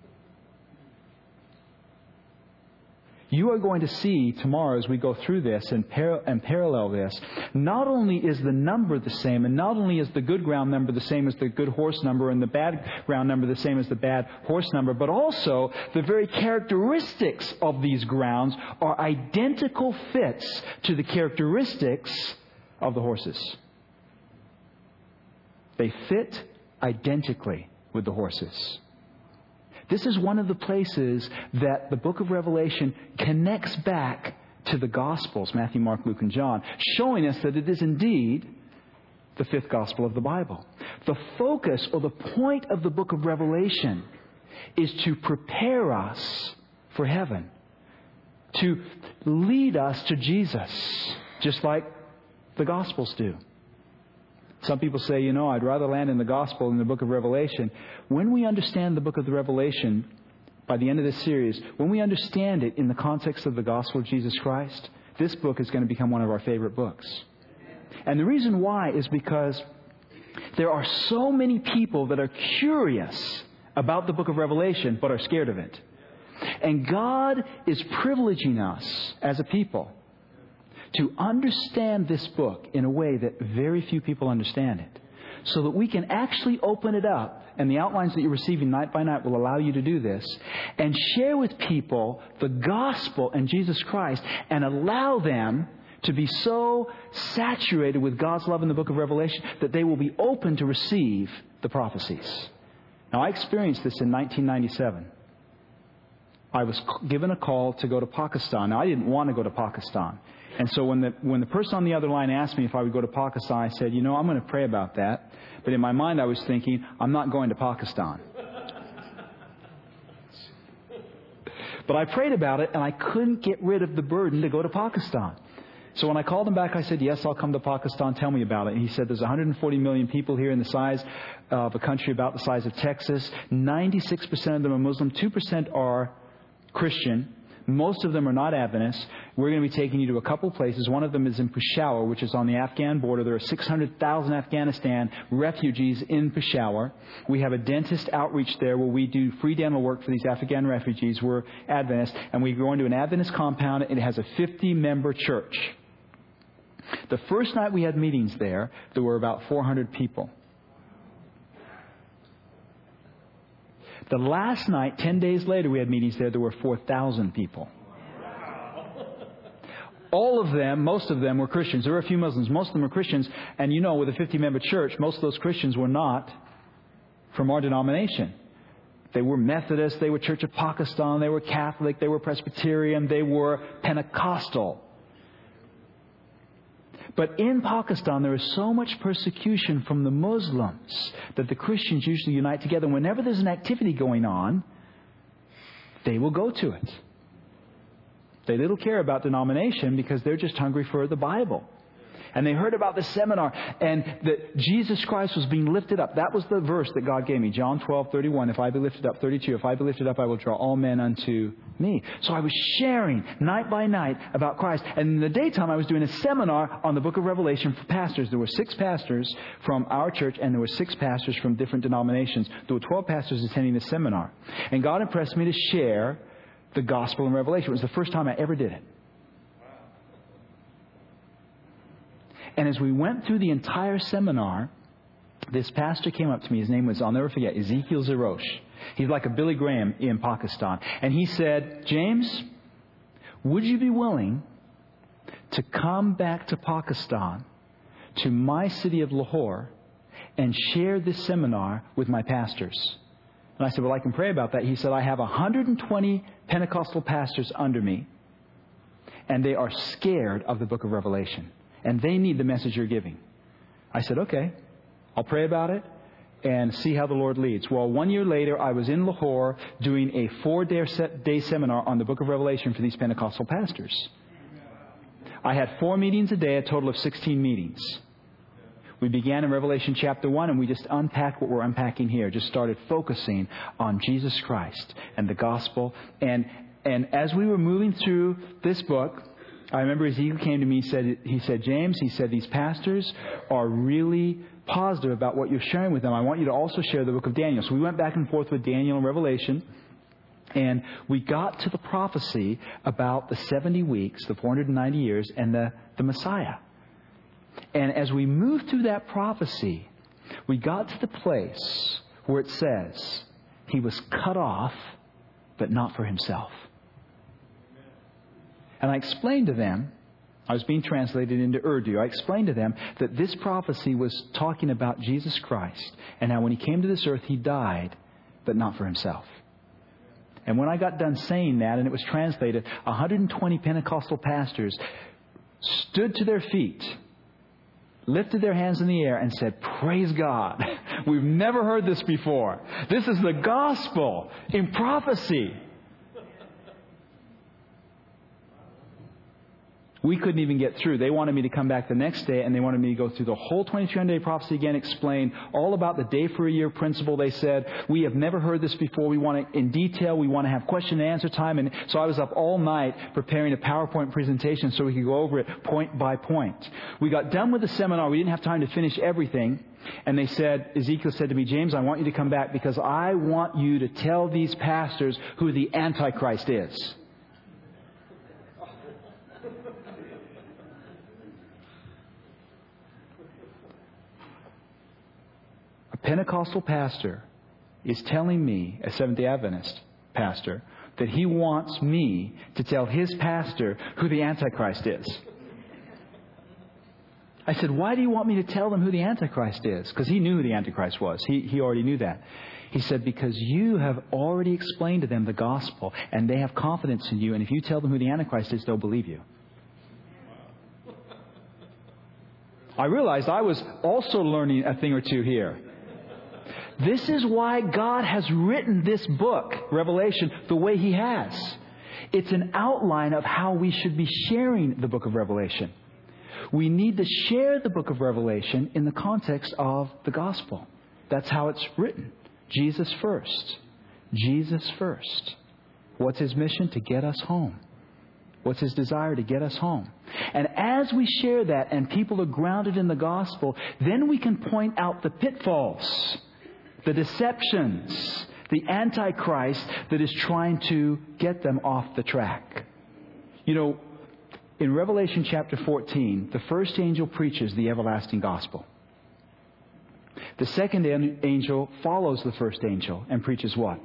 You are going to see tomorrow as we go through this and, par- and parallel this, not only is the number the same, and not only is the good ground number the same as the good horse number, and the bad ground number the same as the bad horse number, but also the very characteristics of these grounds are identical fits to the characteristics of the horses. They fit identically with the horses. This is one of the places that the book of Revelation connects back to the Gospels, Matthew, Mark, Luke, and John, showing us that it is indeed the fifth Gospel of the Bible. The focus or the point of the book of Revelation is to prepare us for heaven, to lead us to Jesus, just like the Gospels do. Some people say, you know, I'd rather land in the Gospel than the book of Revelation. When we understand the book of the Revelation, by the end of this series, when we understand it in the context of the Gospel of Jesus Christ, this book is going to become one of our favorite books. And the reason why is because there are so many people that are curious about the book of Revelation but are scared of it. And God is privileging us as a people to understand this book in a way that very few people understand it, so that we can actually open it up, and the outlines that you're receiving night by night will allow you to do this, and share with people the gospel and Jesus Christ, and allow them to be so saturated with God's love in the book of Revelation that they will be open to receive the prophecies. Now, I experienced this in nineteen ninety-seven. I was given a call to go to Pakistan. Now, I didn't want to go to Pakistan. And so when the when the person on the other line asked me if I would go to Pakistan, I said, you know, I'm going to pray about that. But in my mind, I was thinking, I'm not going to Pakistan. But I prayed about it, and I couldn't get rid of the burden to go to Pakistan. So when I called him back, I said, yes, I'll come to Pakistan. Tell me about it. And he said, there's one hundred forty million people here in the size of a country about the size of Texas. ninety-six percent of them are Muslim. two percent are Christian. Most of them are not Adventists. We're going to be taking you to a couple places. One of them is in Peshawar, which is on the Afghan border. There are six hundred thousand Afghanistan refugees in Peshawar. We have a dentist outreach there where we do free dental work for these Afghan refugees. We're Adventists. And we go into an Adventist compound. It has a fifty-member church. The first night we had meetings there, there were about four hundred people. The last night, ten days later, we had meetings there. There were four thousand people. All of them, most of them were Christians. There were a few Muslims. Most of them were Christians. And you know, with a fifty-member church, most of those Christians were not from our denomination. They were Methodist. They were Church of Pakistan. They were Catholic. They were Presbyterian. They were Pentecostal. But in Pakistan, there is so much persecution from the Muslims that the Christians usually unite together. Whenever there's an activity going on, they will go to it. They little care about denomination because they're just hungry for the Bible. And they heard about this seminar and that Jesus Christ was being lifted up. That was the verse that God gave me. John twelve thirty-one. If I be lifted up, thirty-two. If I be lifted up, I will draw all men unto me. So I was sharing night by night about Christ. And in the daytime, I was doing a seminar on the book of Revelation for pastors. There were six pastors from our church and there were six pastors from different denominations. There were twelve pastors attending this seminar. And God impressed me to share the gospel in Revelation. It was the first time I ever did it. And as we went through the entire seminar, this pastor came up to me. His name was, I'll never forget, Ezekiel Zerosh. He's like a Billy Graham in Pakistan. And he said, James, would you be willing to come back to Pakistan, to my city of Lahore, and share this seminar with my pastors? And I said, well, I can pray about that. He said, I have one hundred twenty Pentecostal pastors under me, and they are scared of the book of Revelation. And they need the message you're giving. I said, okay, I'll pray about it and see how the Lord leads. Well, one year later, I was in Lahore doing a four-day seminar on the book of Revelation for these Pentecostal pastors. I had four meetings a day, a total of sixteen meetings. We began in Revelation chapter one, and we just unpacked what we're unpacking here. Just started focusing on Jesus Christ and the gospel. And, and as we were moving through this book, I remember Ezekiel came to me, he said, he said, James, he said, these pastors are really positive about what you're sharing with them. I want you to also share the book of Daniel. So we went back and forth with Daniel and Revelation. And we got to the prophecy about the seventy weeks, the four hundred ninety years, and the, the Messiah. And as we moved through that prophecy, we got to the place where it says, he was cut off, but not for himself. And I explained to them, I was being translated into Urdu, I explained to them that this prophecy was talking about Jesus Christ and how when he came to this earth, he died, but not for himself. And when I got done saying that, and it was translated, one hundred twenty Pentecostal pastors stood to their feet, lifted their hands in the air and said, praise God. We've never heard this before. This is the gospel in prophecy. We couldn't even get through. They wanted me to come back the next day, and they wanted me to go through the whole twenty-two hundred day prophecy again, explain all about the day for a year principle. They said, we have never heard this before. We want it in detail. We want to have question and answer time. And so I was up all night preparing a PowerPoint presentation so we could go over it point by point. We got done with the seminar. We didn't have time to finish everything. And they said, Ezekiel said to me, James, I want you to come back because I want you to tell these pastors who the Antichrist is. Pentecostal pastor is telling me, a Seventh-day Adventist pastor, that he wants me to tell his pastor who the Antichrist is. I said, why do you want me to tell them who the Antichrist is? Because he knew who the Antichrist was. He, he already knew that. He said, because you have already explained to them the gospel and they have confidence in you. And if you tell them who the Antichrist is, they'll believe you. I realized I was also learning a thing or two here. This is why God has written this book, Revelation, the way He has. It's an outline of how we should be sharing the book of Revelation. We need to share the book of Revelation in the context of the gospel. That's how it's written. Jesus first. Jesus first. What's His mission? To get us home. What's His desire? To get us home. And as we share that and people are grounded in the gospel, then we can point out the pitfalls, the deceptions, the antichrist that is trying to get them off the track. You know, in Revelation chapter fourteen, the first angel preaches the everlasting gospel. The second angel follows the first angel and preaches what?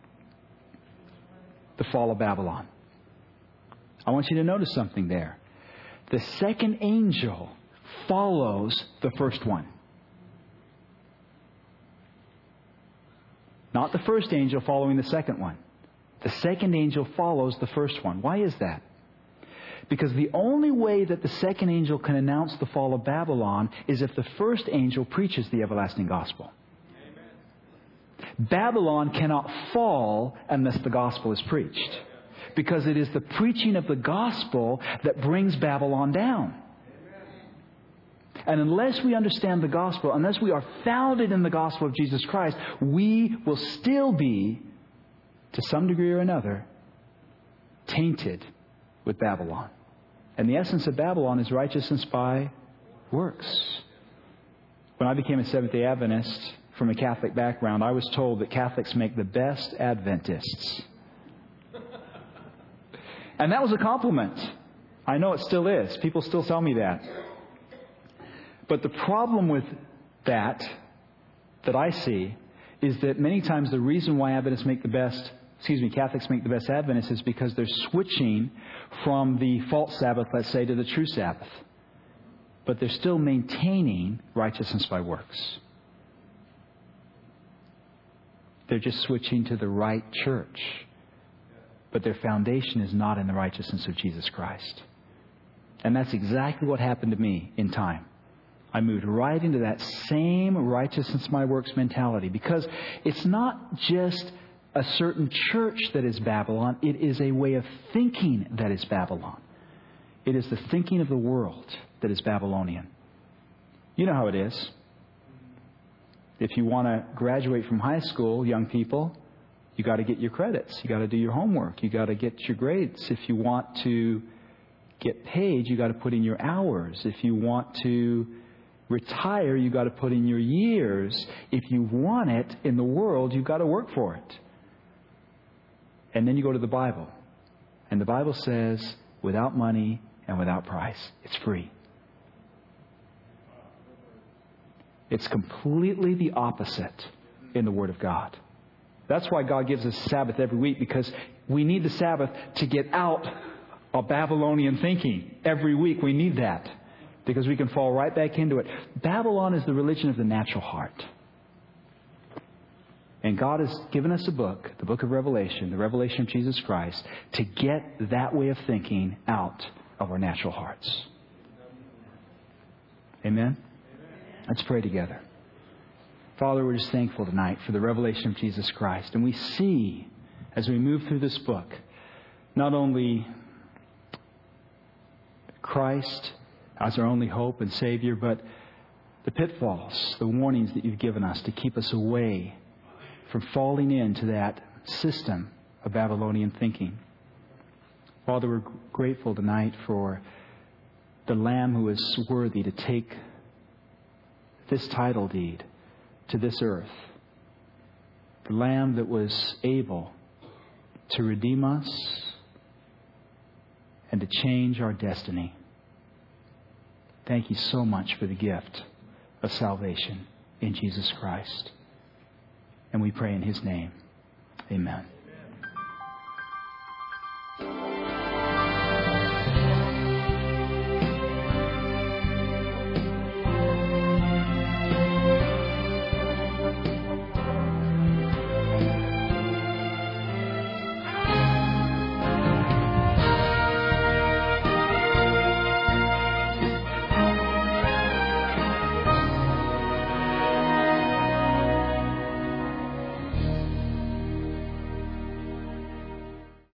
The fall of Babylon. I want you to notice something there. The second angel follows the first one. Not the first angel following the second one. The second angel follows the first one. Why is that? Because the only way that the second angel can announce the fall of Babylon is if the first angel preaches the everlasting gospel. Amen. Babylon cannot fall unless the gospel is preached. Because it is the preaching of the gospel that brings Babylon down. And unless we understand the gospel, unless we are founded in the gospel of Jesus Christ, we will still be, to some degree or another, tainted with Babylon. And the essence of Babylon is righteousness by works. When I became a Seventh-day Adventist from a Catholic background, I was told that Catholics make the best Adventists. And that was a compliment. I know it still is. People still tell me that. But the problem with that, that I see, is that many times the reason why Adventists make the best, excuse me, Catholics make the best Adventists is because they're switching from the false Sabbath, let's say, to the true Sabbath. But they're still maintaining righteousness by works. They're just switching to the right church. But their foundation is not in the righteousness of Jesus Christ. And that's exactly what happened to me in time. I moved right into that same righteousness by works mentality. Because it's not just a certain church that is Babylon. It is a way of thinking that is Babylon. It is the thinking of the world that is Babylonian. You know how it is. If you want to graduate from high school, young people, you got to get your credits. You got to do your homework. You got to get your grades. If you want to get paid, you got to put in your hours. If you want to retire, you got to put in your years. If you want it in the world, you've got to work for it. And then you go to the Bible. And the Bible says, without money and without price, it's free. It's completely the opposite in the Word of God. That's why God gives us Sabbath every week, because we need the Sabbath to get out of Babylonian thinking. Every week we need that, because we can fall right back into it. Babylon is the religion of the natural heart. And God has given us a book, the book of Revelation, the revelation of Jesus Christ, to get that way of thinking out of our natural hearts. Amen? Let's pray together. Father, we're just thankful tonight for the revelation of Jesus Christ. And we see, as we move through this book, not only Christ as our only hope and Savior, but the pitfalls, the warnings that you've given us to keep us away from falling into that system of Babylonian thinking. Father, we're grateful tonight for the Lamb who is worthy to take this title deed to this earth. The Lamb that was able to redeem us and to change our destiny. Thank you so much for the gift of salvation in Jesus Christ. And we pray in His name. Amen.